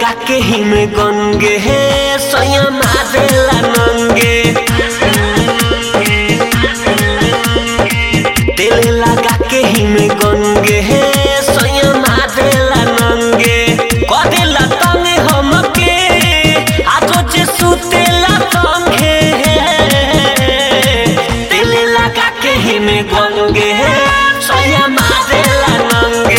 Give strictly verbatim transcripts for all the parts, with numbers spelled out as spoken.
लगा के ही में गंगे है सोया मारेला नंगे तेल लगा के ही में गंगे है सोया मारेला नंगे कदेला तंगे हमके आजो जे सुतेला तंगे तेल लगा के ही में गंगे है सोया मारेला नंगे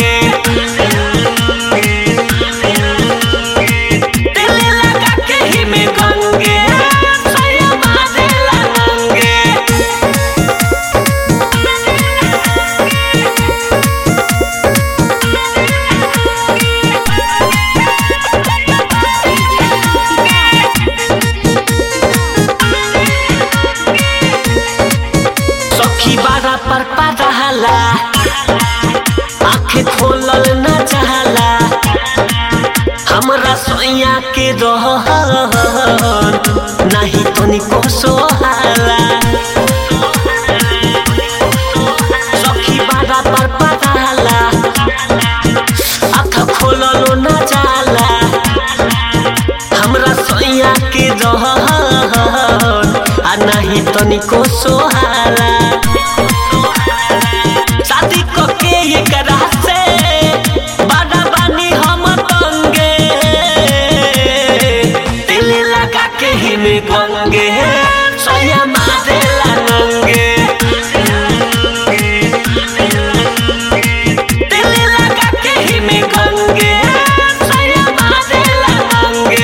पर पड़हला आँखें खोलल न चाहला हमरा सोया के रहन नहीं तनिको सोहाला सखी बारा पर पड़हला आँख खोलल न चाहला हमरा सोया के रहन आ नहीं तनिको सोहाला शादी को के ये करा से बड़ा बानी हम तंगे दिल लगा के ही में गंगे सोया मारेला नंगे दिल लगा के ही में गंगे सोया मारेला नंगे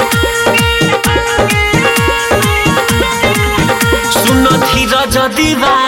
दीवा